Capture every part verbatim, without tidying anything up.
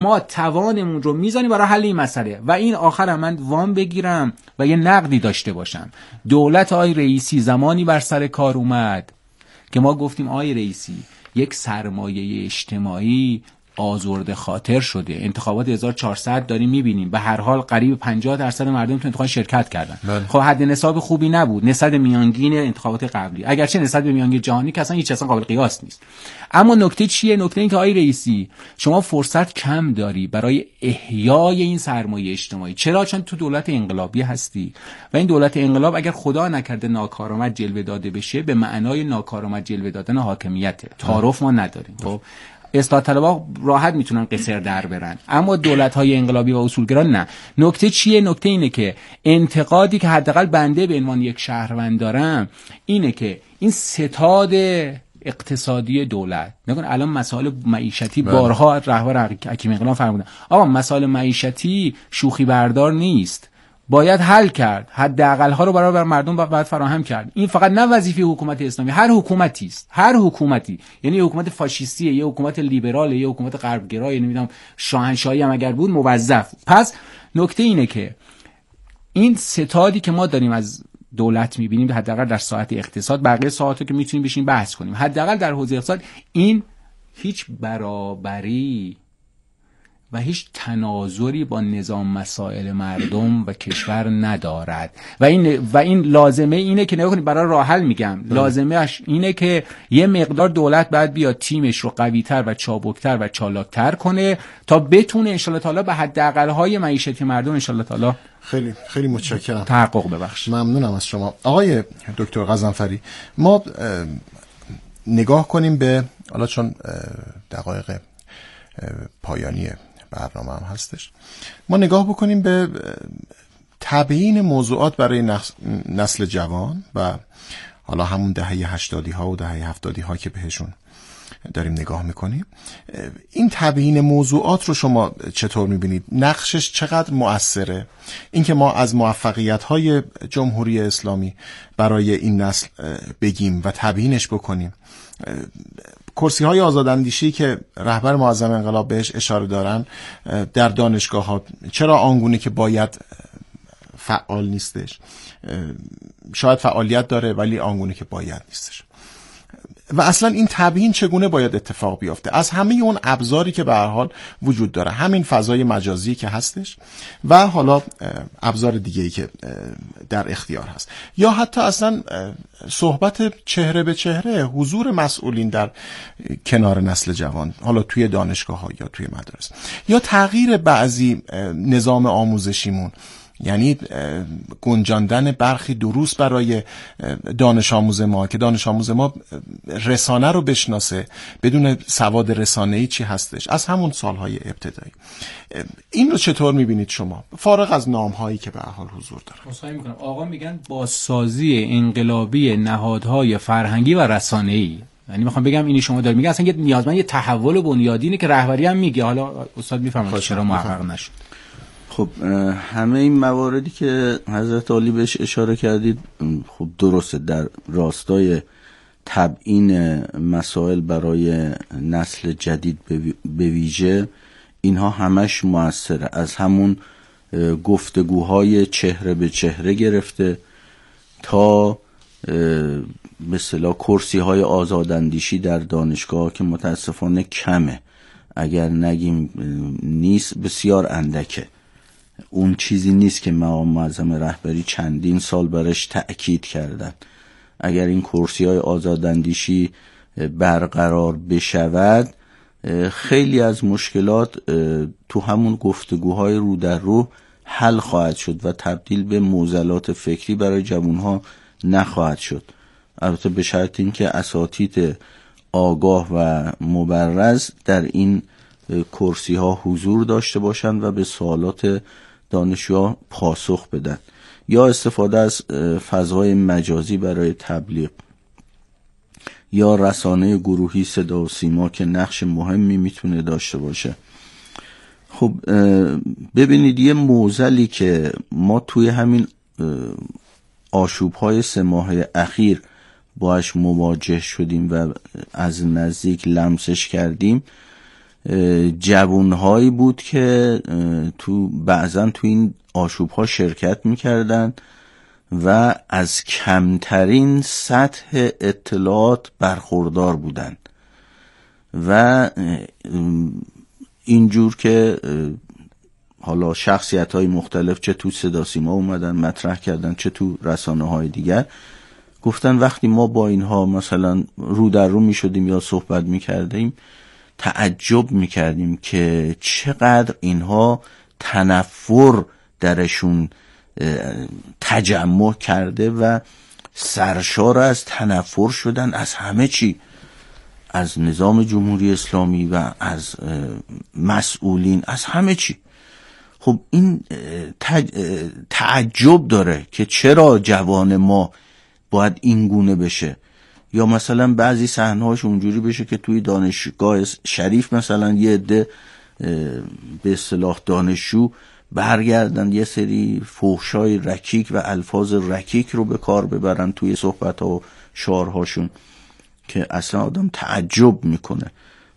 ما توانمون رو میزنیم برای حل این مسئله و این آخر من وام بگیرم و یه نقدی داشته باشم. دولت آقای رئیسی زمانی بر سر کار اومد که ما گفتیم آقای رئیسی یک سرمایه اجتماعی آزرده خاطر شده. انتخابات هزار و چهارصد داریم میبینیم، به هر حال قریب پنجاه درصد مردم تو انتخابات شرکت کردن. بله. خب حد نصاب خوبی نبود نسبت میانگین انتخابات قبلی، اگرچه نسبت به میانگین جهانی که اصلا هیچ اصلا قابل قیاس نیست. اما نکته چیه؟ نکته این که آقای رئیسی شما فرصت کم داری برای احیای این سرمایه اجتماعی. چرا؟ چون تو دولت انقلابی هستی و این دولت انقلاب اگر خدا نکرده ناکارآمد جلوه داده بشه به معنای ناکارآمد جلوه دادن حاکمیت. تعارف ما نداریم. خب اصلاح طلبها راحت میتونن قصر در برن، اما دولت‌های انقلابی و اصولگرا نه. نکته چیه؟ نکته اینه که انتقادی که حداقل بنده به عنوان یک شهروند دارم اینه که این ستاد اقتصادی دولت، نگون الان مسائل معیشتی بارها رهبر حکیم انقلاب فرمودن آقا مسائل معیشتی شوخی بردار نیست، باید حل کرد، حداقل ها رو برای مردم باید فراهم کرد. این فقط نه وظیفه حکومت اسلامی، هر حکومتی است، هر حکومتی، یعنی حکومت فاشیستیه، یه حکومت لیبراله، یه حکومت غربگرای، نمیدونم شاهنشاهی هم اگر بود موظف. پس نکته اینه که این ستادی که ما داریم از دولت میبینیم حداقل در ساعت اقتصاد، بقیه ساعاتو که میتونیم بشین بحث کنیم، حداقل در حوزه اقتصاد این هیچ برابری و هیچ تناظری با نظام مسائل مردم و کشور ندارد و این و این لازمه اینه که نگاه کنید، برای راه حل میگم لازمه اش اینه که یه مقدار دولت باید بیاد تیمش رو قوی‌تر و چابکتر و چالاکتر کنه تا بتونه ان شاءالله تعالی به حداقل های معیشتی مردم ان شاءالله تعالی. خیلی خیلی متشکرم. تحقق ببخشید. ممنونم از شما آقای دکتر غضنفری. ما نگاه کنیم به حالا چون دقایق پایانی برنامه هم هستش، ما نگاه بکنیم به تبیین موضوعات برای نسل جوان و حالا همون دهه هشتادی ها و دهه هفتادی ها که بهشون داریم نگاه میکنیم. این تبیین موضوعات رو شما چطور میبینید؟ نقشش چقدر مؤثره؟ اینکه ما از موفقیت های جمهوری اسلامی برای این نسل بگیم و تبیینش بکنیم. کرسی های آزاداندیشی که رهبر معظم انقلاب بهش اشاره دارن در دانشگاه ها چرا آنگونه که باید فعال نیستش؟ شاید فعالیت داره ولی آنگونه که باید نیستش. و اصلا این تبیین چگونه باید اتفاق بیفته؟ از همه اون ابزاری که به هر حال وجود داره، همین فضای مجازی که هستش و حالا ابزار دیگه‌ای که در اختیار هست، یا حتی اصلا صحبت چهره به چهره، حضور مسئولین در کنار نسل جوان، حالا توی دانشگاه ها یا توی مدارس، یا تغییر بعضی نظام آموزشیمون، یعنی گنجاندن برخی دروس برای دانش آموز ما که دانش آموز ما رسانه رو بشناسه بدون سواد رسانه‌ای چی هستش از همون سالهای ابتدایی. این رو چطور میبینید شما فارغ از نام‌هایی که به هر حال حضور داره؟ مصاحبه می‌کنم. آقا میگن بازسازی انقلابی نهادهای فرهنگی و رسانه‌ای، یعنی میخوام بگم اینی شما دارید میگن اصلا یه نیازمند یه تحول بنیادینه که رهبری هم میگه. حالا استاد میفرمایید چرا محقق نشد؟ خب همه این مواردی که حضرت عالی بهش اشاره کردید خب درسته، در راستای تبیین مسائل برای نسل جدید به ویژه اینها همش موثره، از همون گفتگوهای چهره به چهره گرفته تا به اصطلاح کرسی های آزاداندیشی در دانشگاه که متاسفانه کمه، اگر نگیم نیست بسیار اندکه. اون چیزی نیست که مقام معظم رهبری چندین سال برش تأکید کردن. اگر این کرسی های آزاداندیشی برقرار بشود خیلی از مشکلات تو همون گفتگوهای رو در رو حل خواهد شد و تبدیل به معضلات فکری برای جوانها نخواهد شد، البته به شرط اینکه اساتید آگاه و مبرز در این کرسی ها حضور داشته باشند و به سوالات دانشجوها پاسخ بدن، یا استفاده از فضای مجازی برای تبلیغ، یا رسانه گروهی صدا و سیما که نقش مهمی میتونه داشته باشه. خب ببینید یه معضلی که ما توی همین آشوب‌های سه ماه اخیر باش مواجه شدیم و از نزدیک لمسش کردیم جوانهایی بود که تو بعضن تو این آشوب‌ها شرکت می‌کردن و از کمترین سطح اطلاعات برخوردار بودن و اینجور که حالا شخصیت‌های مختلف چه تو صدا سیما اومدن مطرح کردن چه تو رسانه‌های دیگر گفتن وقتی ما با اینها مثلا رو در رو می‌شدیم یا صحبت می‌کردیم تعجب می‌کردیم که چقدر اینها تنفر درشون تجمع کرده و سرشار از تنفر شدن از همه چی، از نظام جمهوری اسلامی و از مسئولین، از همه چی. خب این تعجب داره که چرا جوان ما باید این گونه بشه، یا مثلا بعضی صحنه‌هاش اونجوری بشه که توی دانشگاه شریف مثلا یه عده به اصطلاح دانشجو برگردن یه سری فحشای رکیک و الفاظ رکیک رو به کار ببرن توی صحبت‌ها و شعارهاشون که اصلا آدم تعجب میکنه.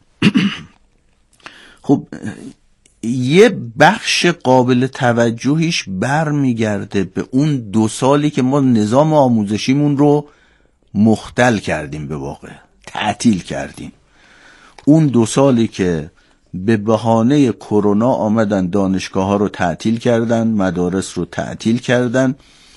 خب یه بخش قابل توجهیش برمیگرده به اون دو سالی که ما نظام آموزشیمون رو مختل کردیم، به واقع تعطیل کردیم. اون دو سالی که به بهانه کرونا آمدن دانشگاه ها رو تعطیل کردن، مدارس رو تعطیل کردن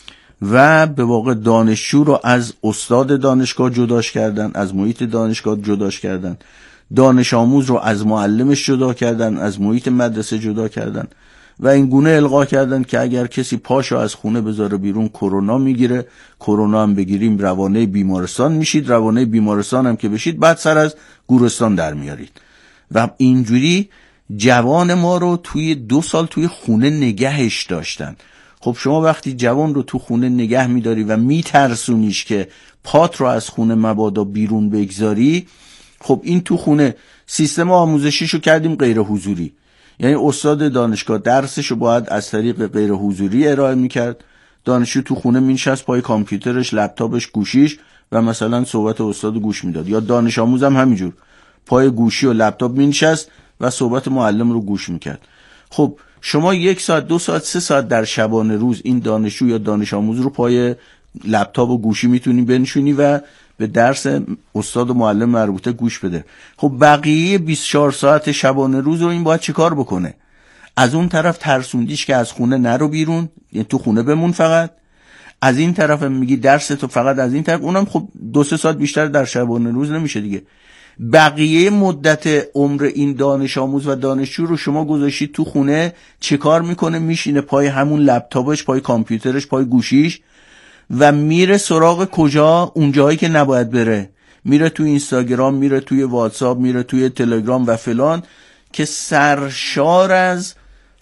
و به واقع دانشجو رو از استاد دانشگاه جداش کردن، از محیط دانشگاه جداش کردن، دانش آموز رو از معلمش جدا کردن، از محیط مدرسه جدا کردن و این گونه القا کردن که اگر کسی پاشو از خونه بذاره بیرون کرونا میگیره، کرونا هم بگیریم روانه بیمارستان میشید، روانه بیمارستان هم که بشید بعد سر از گورستان در میارید. و اینجوری جوان ما رو توی دو سال توی خونه نگهش داشتن. خب شما وقتی جوان رو تو خونه نگه میداری و میترسونیش که پات رو از خونه مبادا بیرون بگذاری، خب این تو خونه سیستم آموزشیشو کردیم غیر حضوری، یعنی استاد دانشگاه درسشو باید از طریق غیر حضوری ارائه میکرد، دانشجو تو خونه مینشست پای کامپیوترش، لپتاپش، گوشیش و مثلا صحبت استاد گوش میداد، یا دانش آموز هم همینجور پای گوشی و لپتاپ مینشست و صحبت معلم رو گوش میکرد. خب شما یک ساعت دو ساعت سه ساعت در شبانه روز این دانشجو یا دانش آموز رو پای لپتاپ و گوشی میتونی بنشونی و به درس استاد و معلم مربوطه گوش بده. خب بقیه بیست و چهار ساعت شبانه روز رو این باید چه کار بکنه؟ از اون طرف ترسوندیش که از خونه نرو بیرون، یعنی تو خونه بمون فقط، از این طرف میگی درس تو فقط از این طرف، اونم خب دو سه ساعت بیشتر در شبانه روز نمیشه دیگه. بقیه مدت عمر این دانش آموز و دانشجو رو شما گذاشتید تو خونه، چه کار میکنه؟ میشینه پای همون لپتاپش، پای کامپیوترش، پای گوشیش و میره سراغ کجا؟ اون جایی که نباید بره، میره توی اینستاگرام، میره توی واتساپ، میره توی تلگرام و فلان، که سرشار از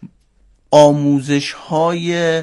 آموزش های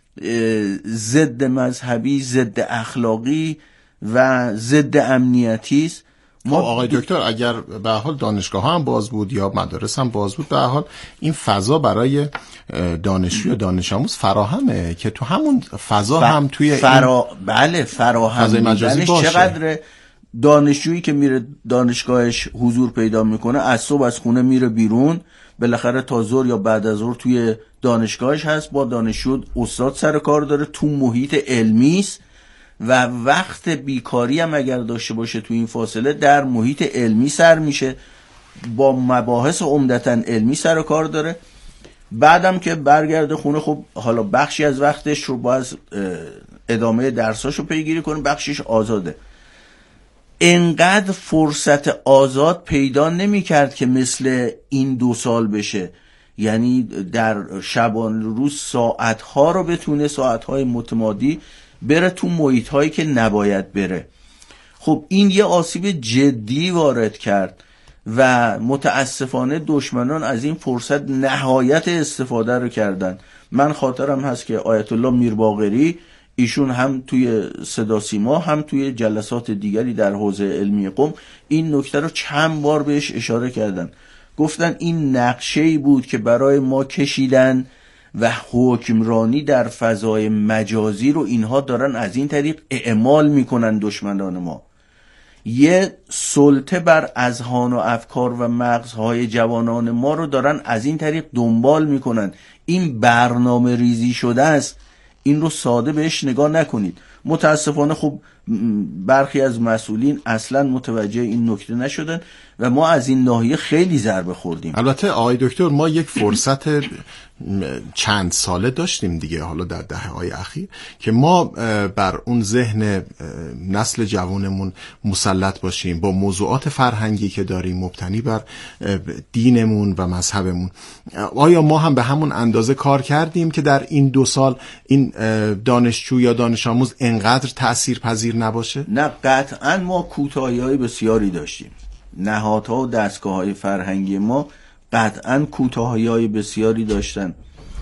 ضد مذهبی، ضد اخلاقی و ضد امنیتی است. ما آقای دکتر اگر به حال دانشگاه ها هم باز بود یا مدارس هم باز بود، به حال این فضا برای دانشجو یا دانش آموز فراهمه که تو همون فضا ف... هم توی فرا... این... بله فراهم بودنش چقدره. دانشجویی که میره دانشگاهش حضور پیدا میکنه، از صبح از خونه میره بیرون، بالاخره تا ظهر یا بعد از ظهر توی دانشگاهش هست، با دانشجو استاد سر کار داره، تو محیط علمی است و وقت بیکاری هم اگر داشته باشه تو این فاصله در محیط علمی سر میشه، با مباحث عمدتاً علمی سر کار داره. بعدم که برگرده خونه، خب حالا بخشی از وقتش رو باز ادامه درساشو پیگیری کنه، بخشیش آزاده. انقدر فرصت آزاد پیدا نمی کرد که مثل این دو سال بشه، یعنی در شبانه روز ساعتها رو بتونه، ساعتهای متمادی بره تو محیط هایی که نباید بره. خب این یه آسیب جدی وارد کرد و متاسفانه دشمنان از این فرصت نهایت استفاده رو کردن. من خاطرم هست که آیت الله میرباقری، ایشون هم توی صدا سیما هم توی جلسات دیگری در حوزه علمی قم این نکته رو چند بار بهش اشاره کردن. گفتن این نقشه‌ای بود که برای ما کشیدن و حکمرانی در فضای مجازی رو اینها دارن از این طریق اعمال میکنن دشمنان ما. یه سلطه بر اذهان و افکار و مغزهای جوانان ما رو دارن از این طریق دنبال میکنن. این برنامه ریزی شده است، این رو ساده بهش نگاه نکنید. متاسفانه خب برخی از مسئولین اصلا متوجه این نکته نشدن و ما از این ناحیه خیلی ضربه خوردیم. البته آقای دکتر ما یک فرصت چند ساله داشتیم دیگه، حالا در دهه‌های اخیر، که ما بر اون ذهن نسل جوانمون مسلط باشیم با موضوعات فرهنگی که داریم مبتنی بر دینمون و مذهبمون. آیا ما هم به همون اندازه کار کردیم که در این دو سال این دانشجو یا دانش آموز انقدر تأثیر پذیر نباشه؟ نه، قطعا ما کوتاهی‌های بسیاری داشتیم. نهادها و دستگاه‌های فرهنگی ما قطعا کوتاهی‌های بسیاری داشتن.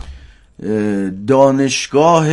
دانشگاه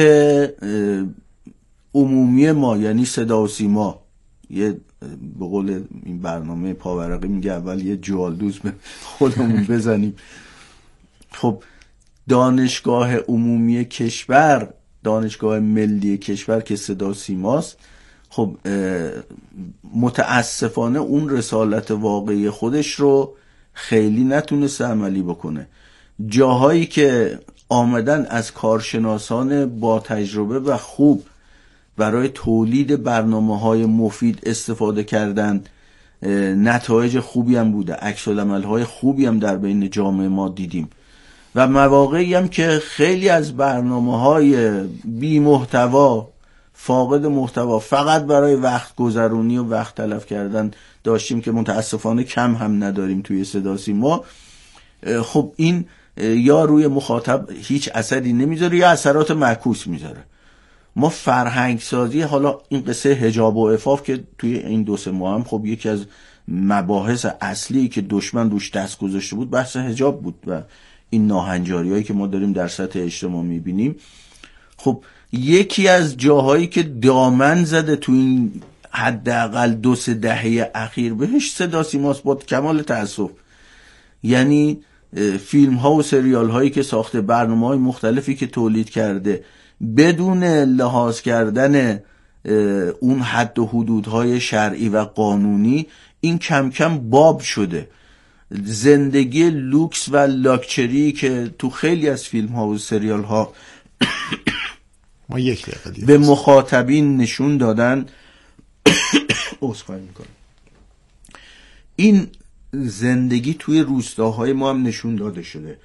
عمومی ما یعنی صدا و سیما، یه به قول این برنامه پاورقی میگه اول یه جوالدوز به خودمون بزنیم. خب دانشگاه عمومی کشور، دانشگاه ملی کشور که صدا و سیماست، خب متاسفانه اون رسالت واقعی خودش رو خیلی نتونسته عملی بکنه. جاهایی که آمدن از کارشناسان با تجربه و خوب برای تولید برنامه‌های مفید استفاده کردن، نتایج خوبی هم بوده، عکس‌العمل‌های خوبی هم در بین جامعه ما دیدیم و مواقعی هم که خیلی از برنامه‌های بی محتوا، فاقد محتوا، فقط برای وقت گذرونی و وقت تلف کردن داشتیم که متاسفانه کم هم نداریم توی صدا سیما. خب این یا روی مخاطب هیچ اثری نمیذاره یا اثرات معکوس میذاره. ما فرهنگ سازی، حالا این قصه حجاب و عفاف که توی این دو سه ماه هم خب یکی از مباحث اصلی که دشمن روش دست گذاشته بود بحث حجاب بود و این ناهنجاریایی که ما داریم در سطح اجتماع میبینیم. خب یکی از جاهایی که دامن زده تو این حداقل دو سه دهه اخیر بهش صدا سیماست با کمال تأسف. یعنی فیلم ها و سریال هایی که ساخته، برنامه های مختلفی که تولید کرده بدون لحاظ کردن اون حد و حدودهای شرعی و قانونی، این کم کم باب شده. زندگی لوکس و لاکچری که تو خیلی از فیلم ها و سریال ها ما یک دقیقه به مخاطبین نشون دادن عذرخواهی میکنم، این زندگی توی روستاهای ما هم نشون داده شده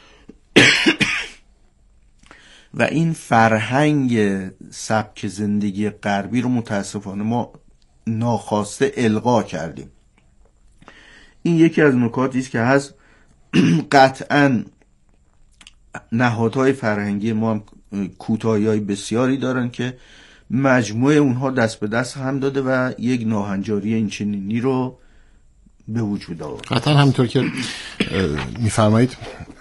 و این فرهنگ سبک زندگی غربی رو متاسفانه ما ناخواسته القا کردیم. این یکی از نکاتی است که هست. قطعاً نهادهای فرهنگی ما هم کوتاهی‌های بسیاری دارن که مجموعه اونها دست به دست هم داده و یک ناهنجاری این چنینی رو به وجود آورد. قطعا همینطور که میفرمایید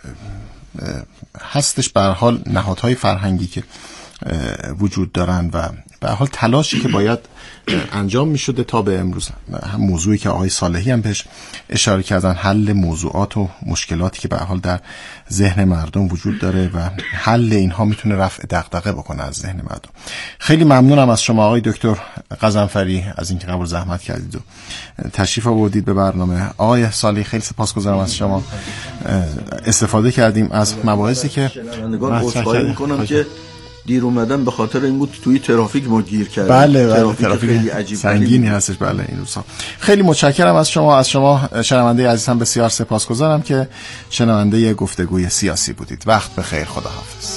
هستش به هر حال نهادهای فرهنگی که وجود دارن و به هر حال تلاشی که باید انجام می شده تا به امروز. هم موضوعی که آقای صالحی هم بهش اشاره کردن، حل موضوعات و مشکلاتی که به هر حال در ذهن مردم وجود داره و حل اینها میتونه رفع دغدغه بکنه از ذهن مردم. خیلی ممنونم از شما آقای دکتر غضنفری از اینکه قبول زحمت کردید و تشریف آوردید به برنامه. آقای صالحی خیلی سپاسگزارم از شما، استفاده کردیم از مباحثی که مطرح میکنم که دیر اومدن به خاطر این بود توی ترافیک ما گیر کردیم. بله بله ترافیک, ترافیک خیلی عجیب سنگینی هستش. بله این روزها. خیلی متشکرم از شما. از شما شنونده عزیزم بسیار سپاسگزارم که شنونده گفتگوی سیاسی بودید. وقت بخیر، خداحافظ.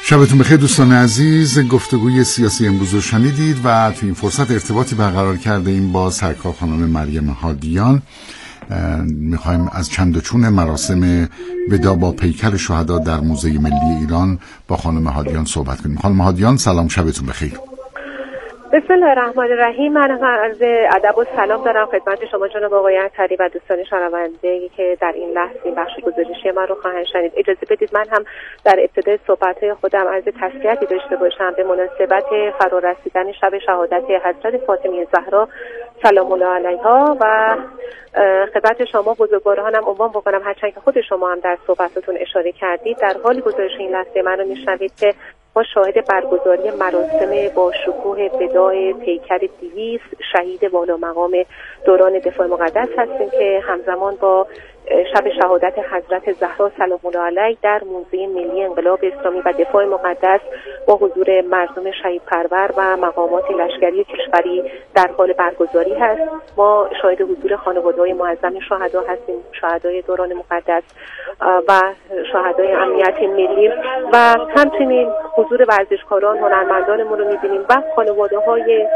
شبتون بخیر دوستان عزیز. گفتگوی سیاسی امروز رو شنیدید و تو این فرصت ارتباطی برقرار کرده ایم با سرکار خانم مریم هادیان. میخوایم از چند و چون مراسم ودا با پیکر شهدا در موزه ملی ایران با خانم هادیان صحبت کنیم. خانم هادیان سلام، شبتون بخیر. بسم الله الرحمن الرحیم. من عرض ادب و سلام دارم خدمت شما جناب آقای اطهری و دوستان شنونده که در این لحظه این بخش گزارشی من رو خواهند شنید. اجازه بدید من هم در ابتدای صحبت‌های خودم عرض تسلیتی داشته باشم به مناسبت فرارسیدن شب شهادت حضرت فاطمه زهرا سلام الله علیها و خدمت شما بزرگوارانم عنوان بکنم، هرچند که خود شما هم در صحبتاتون اشاره کردید. در حال گزارش این لحظه من رو میشنوید که ما شاهد برگزاری مراسم با شکوه وداع پیکر دویست شهید والا مقام دوران دفاع مقدس هستیم که همزمان با شب شهادت حضرت زهرا سلام الله علیها در موزه ملی انقلاب اسلامی و دفاع مقدس با حضور مردم شهید پرور و مقامات لشکری کشوری در حال برگزاری هست. ما شاهد حضور خانواده‌های معظم شهدا هستیم، شهدای دوران مقدس و شهدای امنیت ملی و همچنین حضور ورزشکاران، هنرمندانمون رو می‌بینیم و خانواده‌های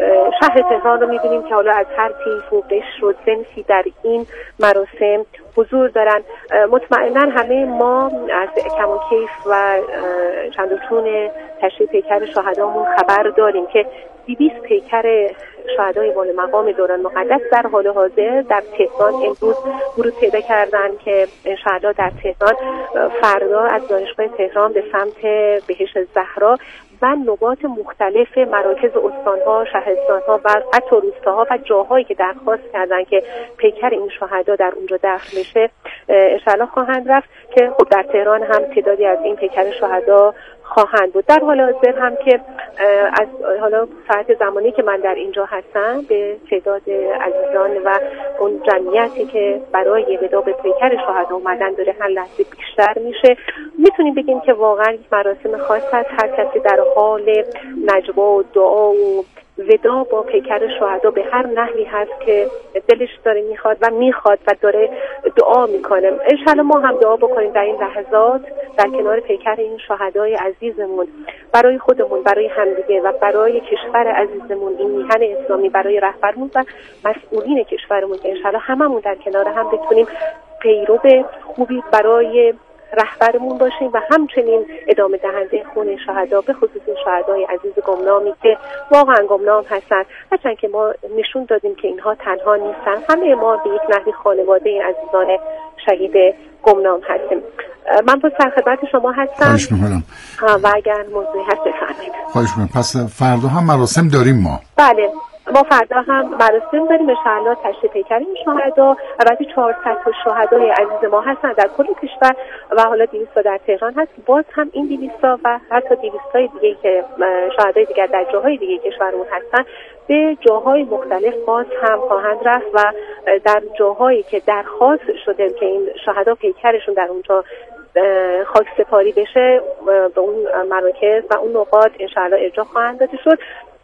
شهر تهران رو می‌بینیم که حالا از هر طیف و قشر و صنفی در این مراسم حضور دارن. مطمئنا همه ما از کم و کیف و چند و چون تشریف پیکر شهدامون خبر داریم که دویست پیکر شهدای والا مقام دوران مقدس در حال حاضر در تهران امروز ورود پیدا کردن که شهدا در تهران فردا از دانشگاه تهران به سمت بهشت زهرا و نقاط مختلف مراکز استان‌ها، شهرستان‌ها و حتی روستاها و جاهایی که درخواست کردن که پیکر این شهدا در اونجا دفن بشه انشالله خواهند رفت که خب در تهران هم تعدادی از این پیکر شهدا خواهند بود. در حال حاضر هم که از حالا ساعت زمانی که من در اینجا هستم به تعداد عزیزان و اون جمعیتی که برای ودا به پیکر شهدا اومدن داره هر لحظه بیشتر میشه. میتونیم بگیم که واقعا یک مراسم خاص هست. هر کسی در حال نجوا و دعا و ودا با پیکر شهدا به هر نحوی هست که دلش داره میخواد و میخواد و داره دعا میکنه. انشالله ما هم دعا بکنیم در این لحظات در کنار پیکر این شهدای عزیزمون، برای خودمون، برای همدیگه و برای کشور عزیزمون، این میهن اسلامی، برای رهبرمون و مسئولین کشورمون که انشالله هممون در کنار هم بتونیم پیرو خوبی برای رهبرمون باشیم و همچنین ادامه دهنده خون شهدا، به خصوص شهدای عزیز گمنامی که واقعا گمنام هستن. هرچند که ما نشون دادیم که اینها تنها نیستن، همه ما به یک نحوی خانواده این عزیزان شهید گمنام هستیم. من با سرخدمت شما هستم. خواهش می‌کنم. و اگر موضوعی هست بفرمایید. خواهش می‌کنم. پس فردا هم مراسم داریم ما. بله، ما فردا هم مراسم داریم انشاءالله تشریف پیکر این شهدا. البته چهارصد تا شهدای عزیز ما هستن در کل کشور و حالا دویست تا در تهران هست. باز هم این دویست تا و حتی دویست تای دیگه که شهدای دیگر در جاهای دیگه کشورمون هستن به جاهای مختلف باز هم خواهند رفت و در جاهایی که درخواست شده که این شهدا پیکرشون در اونجا خاک سپاری بشه به اون مراکز و اون نقاط انشاءالله ارجاع خواهند داده شد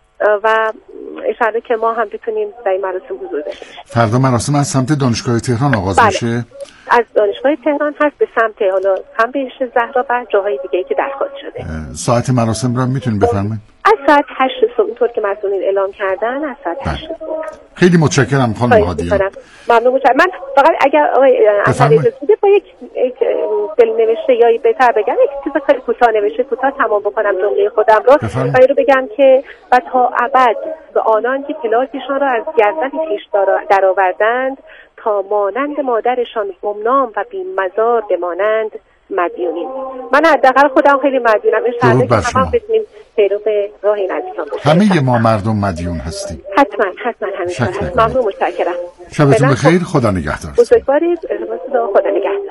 و انشاءالله که ما هم بتونیم در این مراسم حضور داشته باشیم. فردا مراسم از سمت دانشگاه تهران آغاز بله. میشه؟ از دانشگاه تهران هست به سمت حالا هم بهشت زهرا و جاهای دیگه که درخواست شده. ساعت مراسم رو میتونید بفرمایید؟ از ساعت هشت صبح اونطور که مسئولین اعلام کردن از ساعت هشت صبح. خیلی متشکرم خانم هادیان. ممنون متشکرم. من فقط اگر آقای اطهری بوده با یک یک دلنوشته یا بهتر بگم یک چیز خیلی کوتاه نوشته کوتاه تمام بکنم جمله خودم رو و این رو بگم که و تا ابد به آنان که پلاسشان را از گردن خویش درآوردند تا مانند مادرشان گمنام و بی‌مزار بمانند مدیونیم. من حداقل خودم خیلی مدیونم. انشاءالله که همه بتونیم پیرو راه این عزیزان باشیم. همه ما مردم مدیون هستیم. حتما حتما همیشه. ممنون متشکرم. شبتون بخیر. خدا نگهدار. بزرگوارید. خدا نگهدار.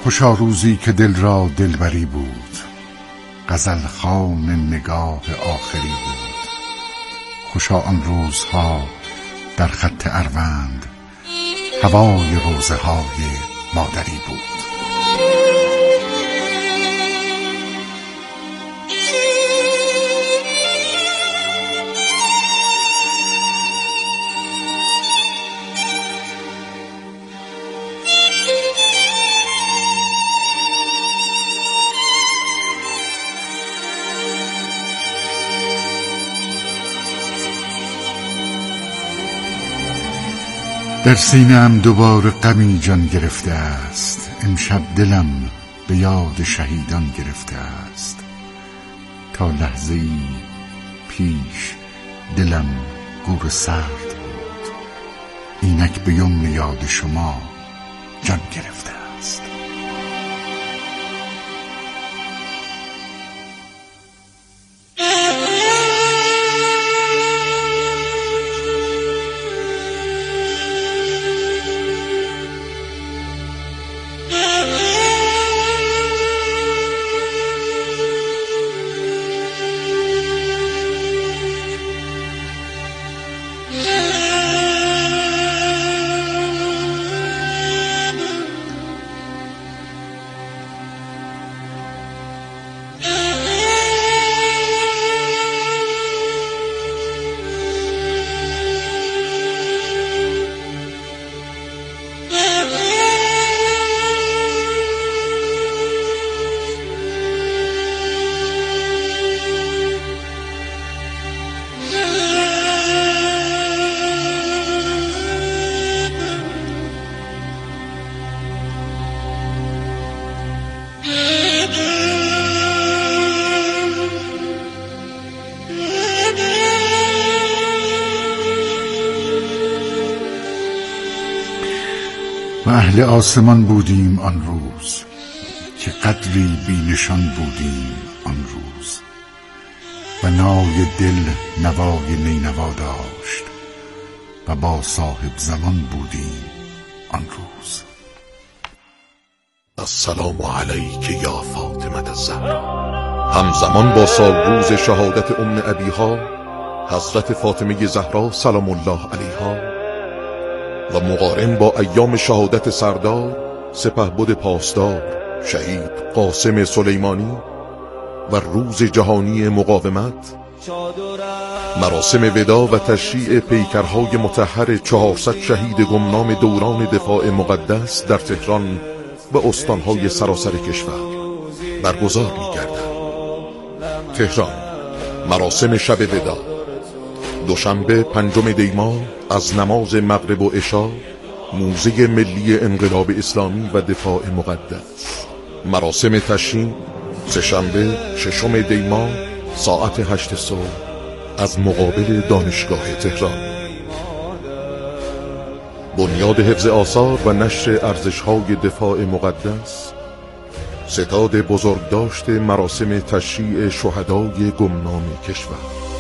خوشا روزی که دل را دلبری بود، غزل خوان نگاه آخری بود. خوشا آن روزها در خط اروند، هوای روزه های مادری بود. در سینه‌ام دوباره غمی جان گرفته است، امشب دلم به یاد شهیدان گرفته است. تا لحظه‌ای پیش دلم گور سرد بود، اینک به یمن یاد شما جان گرفته است. و اهل آسمان بودیم آن روز، که قدری بی نشان بودیم آن روز. و نای دل نوای نینوا داشت، و با صاحب زمان بودیم آن روز. السلام علیک یا فاطمه الزهرا. همزمان با سال روز شهادت ام ابیها حضرت فاطمه زهرا سلام الله علیها و مقارن با ایام شهادت سردار سپهبد پاسدار شهید قاسم سلیمانی و روز جهانی مقاومت، مراسم ودا و تشییع پیکرهای مطهر چهارصد شهید گمنام دوران دفاع مقدس در تهران و استانهای سراسر کشور برگزار می‌گردد. تهران، مراسم شب ودا دوشنبه پنجم دی ماه از نماز مغرب و عشا، موزه ملی انقلاب اسلامی و دفاع مقدس. مراسم تشییع سه‌شنبه ششم دی ماه ساعت هشت صبح از مقابل دانشگاه تهران. بنیاد حفظ آثار و نشر ارزش‌های دفاع مقدس، ستاد بزرگداشت مراسم تشییع شهدای گمنام کشور.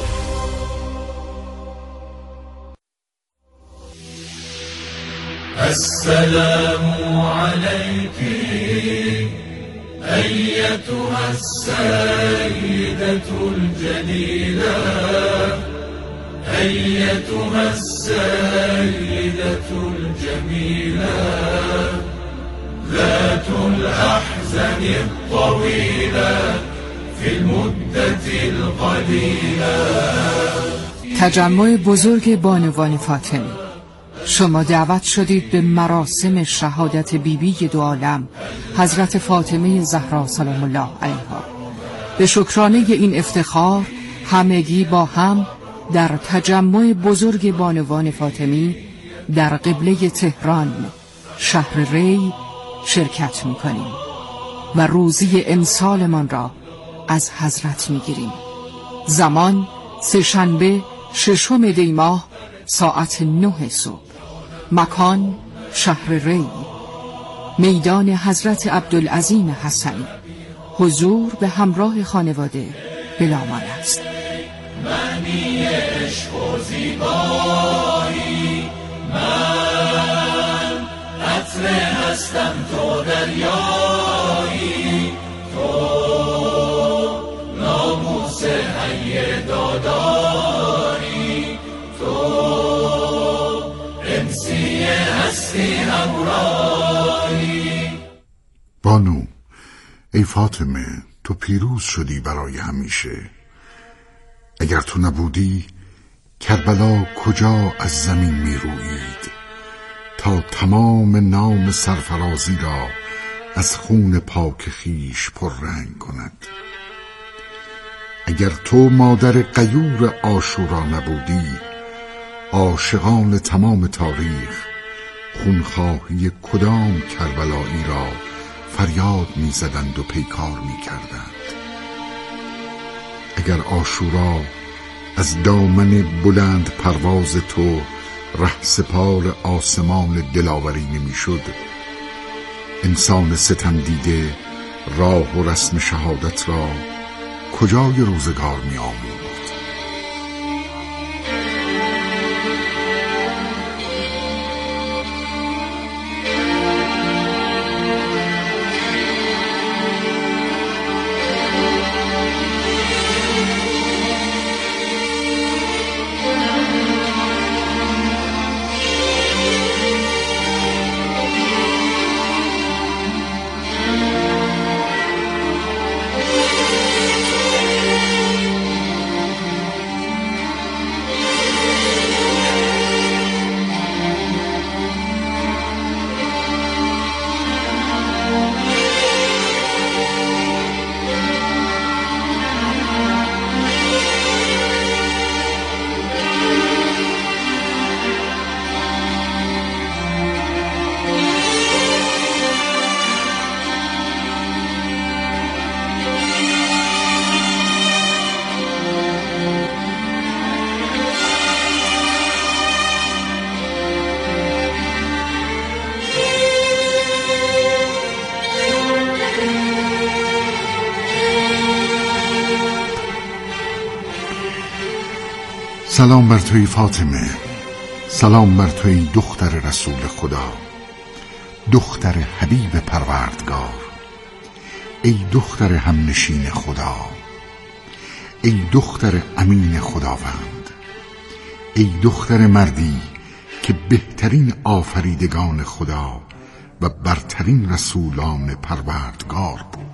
السلام عليك أيتها السيدة الجليلة، أيتها السيدة الجميلة، ذات الأحزان الطويلة في المدة القليلة. تجمع بزرگ بانوان فاطمی، شما دعوت شدید به مراسم شهادت بیبی دو عالم حضرت فاطمه زهرا سلام الله علیها. به شکرانه این افتخار همگی با هم در تجمع بزرگ بانوان فاطمی در قبله تهران شهر ری شرکت می‌کنیم و روزی امسالمان را از حضرت می‌گیریم. زمان سه‌شنبه ششم دی ماه ساعت نه صبح. مکان شهر ری، میدان حضرت عبدالعظیم حسنی. حضور به همراه خانواده بلامان است. معنی عشق و زیبایی من قطره هستم تو دریایی، تو ناموس حی داداری، تو انسی هستی همراهی. بانو، ای فاطمه، تو پیروز شدی برای همیشه. اگر تو نبودی کربلا کجا از زمین می رویید تا تمام نام سرفرازی را از خون پاک خیش پر رنگ کند. اگر تو مادر غیور عاشورا نبودی، عاشقان تمام تاریخ خونخواهی کدام کربلایی را فریاد می زدند و پیکار می کردند. اگر عاشورا از دامن بلند پرواز تو رهسپار آسمان دلاوری نمی شد، انسان ستم دیده راه و رسم شهادت را کجای روزگار می آمود؟ سلام بر توی فاطمه، سلام بر توی دختر رسول خدا، دختر حبیب پروردگار، ای دختر همنشین خدا، ای دختر امین خداوند، ای دختر مردی که بهترین آفریدگان خدا و برترین رسولان پروردگار بود.